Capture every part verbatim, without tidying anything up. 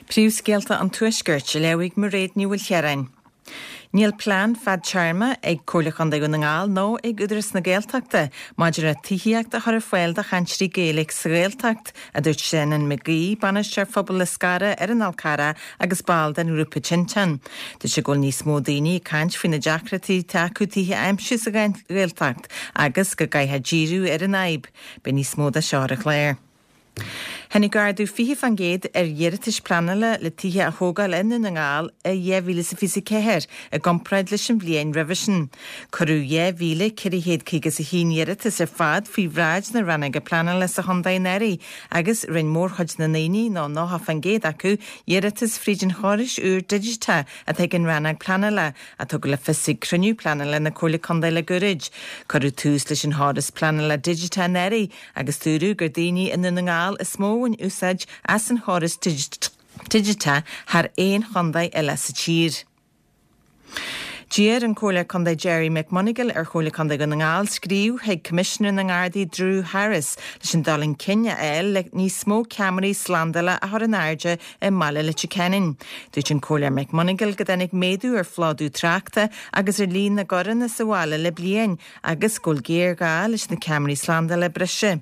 Príomhscéalta an tuaisgurt le leabhaigh mar réad níúil chearainn. Níl plán fad tearma ag cúlach an dagan na ngáil nó ag udras na Gaeltachta, maidir a tíhiacht a chur foiil de chantrí Gaelic sa Gaeltacht a dúirt sin an McGee banistear phobal le scara ar an Alcara agus báil den Rúpa Tinchan. Tá sé gúil níos mó daoine caint faoin na deacratí taú títhe aimsí sa Gaeltacht agus go gaithe díriú ar an aib, be níos mó a seára chléir. Hennig gardú fihi fan géad ar dhéiritis planala le títhe a thógáil inna na ngáil a dhéhhíle sa fisa céir a gompraid leis an bbliain revision. Corú dhéhhíle cirí héad cígus a hín dhéiritis ar fad fí bhráid na rannig a planala sa Hondain éirí agus rinn mór chuid na naoine nó nóha fan géad acu dhéiritis frídin choris úr digita a teagin rannig planala a tugad le fisig cruniú planala na cúla Condail le gurid. Corú tús leis an hádas planala digita an éirí agus túrú gur daoine inna na ngáil is mó in úsáid as an choras digita har éon chondaid eile sa tír. Díar an cóla Condaid Jerry McMonigal ar cóla Condaid gan ngáil scríú heag Commissioner na Gardaí Drew Harris leis an dalinn cinne eil le ní smó Camry slandala a thar an airde i mala le Chicanin. Dúirt an cóla McMonigal go dennig méadú ar fládú trachta agus ar lín na goran na sahála le bliain agus gúil géir gá leis na Camry slandala brise.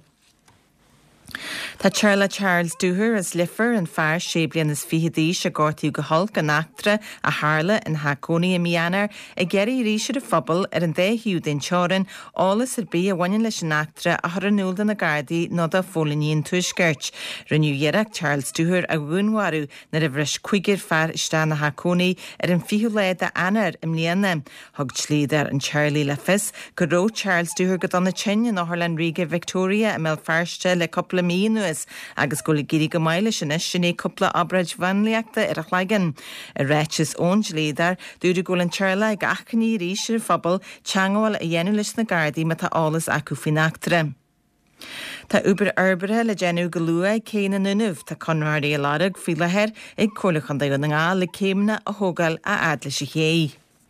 Tá Charla Charles Dúthar as lifer an fear sé bliain is fihidí se gártaí go hulk an actra a Harla in Hacóní a mianar a geirí ríisiir a phobal ar an déhiú den teoran álas ar bí a bhain leis an actra a thar an núlda na Gardaí nó a fólaníon tuaisgurt. Rinneú dhearach Charles Dúthar a bhúnharú na a bhris chuigir fear istá na Hacóní ar an fiú leid a anar im líana. Thug slídar an Charlie le fis go ró Charles Dúthar go donna tsin an áthlan Riga Victoria a mel fearste le coppla mínuas agus gola gíri go maile sin is sinné coppla abraid vanliachta ar a chláigan. A réitis ón slídar dúra goil an Charla ag achcaní ríisiir phobal teangáil a dhéanú leis na Gardaí me tá álas acu faoin actra. Tá uber arbithe le genú go luaid céine nunumh tá conrádaí a ládag fi lehéir ag cúlach an dagan na ngáil le céimna a thógáil a adla sé ché.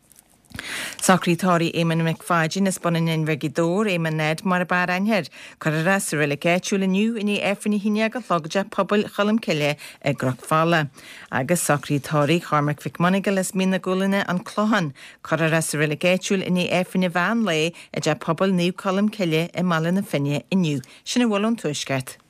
Secretary Eamon McFadden is bonin in regidor Eamon Ned mar bar anher carra sa rila getúla nniu in í efrinni híine go logja pobl chalam cile e grocfala. Agus Secretary Cormac McMonigal is mína gúline an clohan carra sa rila getúl in í efrinni van le e ja pobl níu chalam cile e malin na finne inniu. Sinna bhfuil an tuisgart.